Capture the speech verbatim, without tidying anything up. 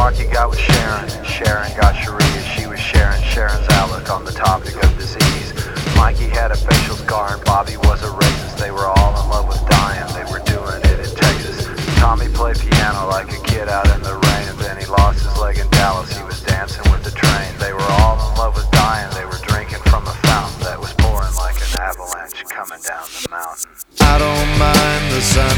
Marky got with Sharon, and Sharon got Cherie, and she was sharing Sharon's outlook on the topic of disease. Mikey had a facial scar, and Bobby was a racist. They were all